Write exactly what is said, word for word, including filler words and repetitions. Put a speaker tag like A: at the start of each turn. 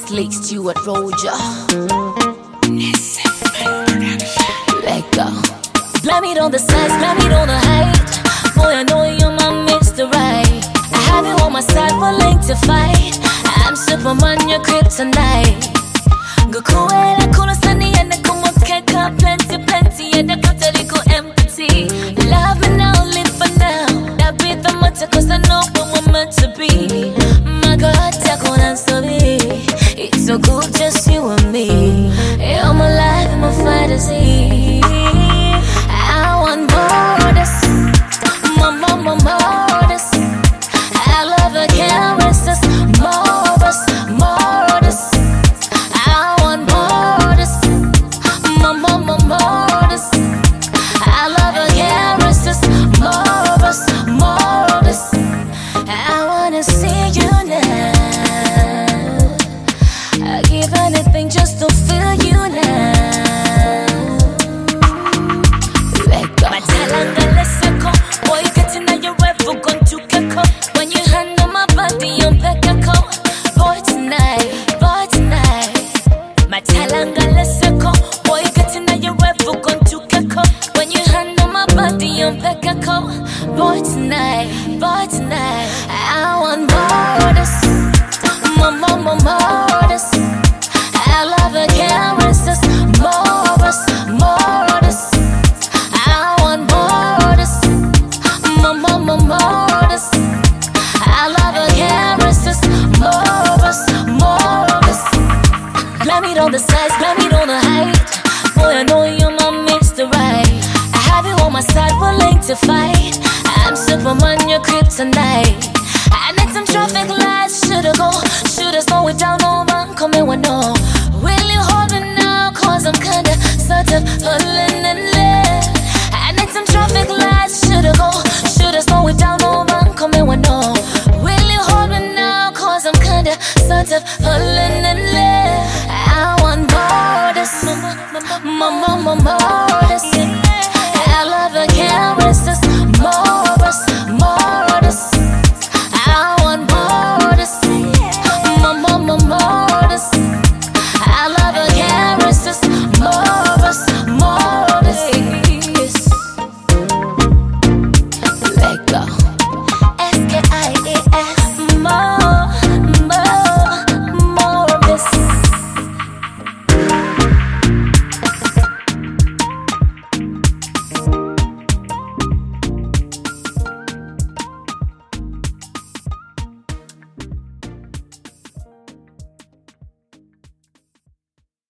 A: Lake Stewart Roger. Let go. Blame it on the size, blame it on the height. Boy, I know you're my Mister Right. I have you on my side, willing to fight. I'm Superman, you're kryptonite. Gukuela kuno sani and kumo keka plenty, plenty and the Catholic empathy. Love me now, live for now. That be the matter, cause I know what we're meant to be. My God, take on answer me. It's so good, just you and me. You're my life, my fantasy. I want more of this, more, more, more, more of this. I love the caresses, more of us, more of this. I want more of this, more, more, more, more of this. I love the caresses, more of us, more of this. I wanna see you now. I give anything just to feel you now. Let go. My talanga leseko, boy, getting out your revel, gone to keko. When you handle my body, I'm pekako. Boy tonight, boy tonight. My talanga leseko, boy, getting out your revel, gone to keko. When you handle my body, I'm pekako. Boy tonight, boy tonight. I want more of this, more, more, more, more of this. I love the caresses, more of us, more of this. I want more of this, more, more, more, more of this. I love the caresses, more of us, more of this. Blame it on the size, blame it on the height. Boy, I know you're my Mister Right. I have you on my side, willing to fight. I'm Superman, you're kryptonite. I need some traffic lights, shoulda go, shoulda slow it down, oh man, come here, one no. Will you hold me now, cause I'm kinda sort of pulling and left. I need some traffic lights, shoulda go, shoulda slow it down, oh man, come here, one no. Will you hold me now, cause I'm kinda sort of pulling and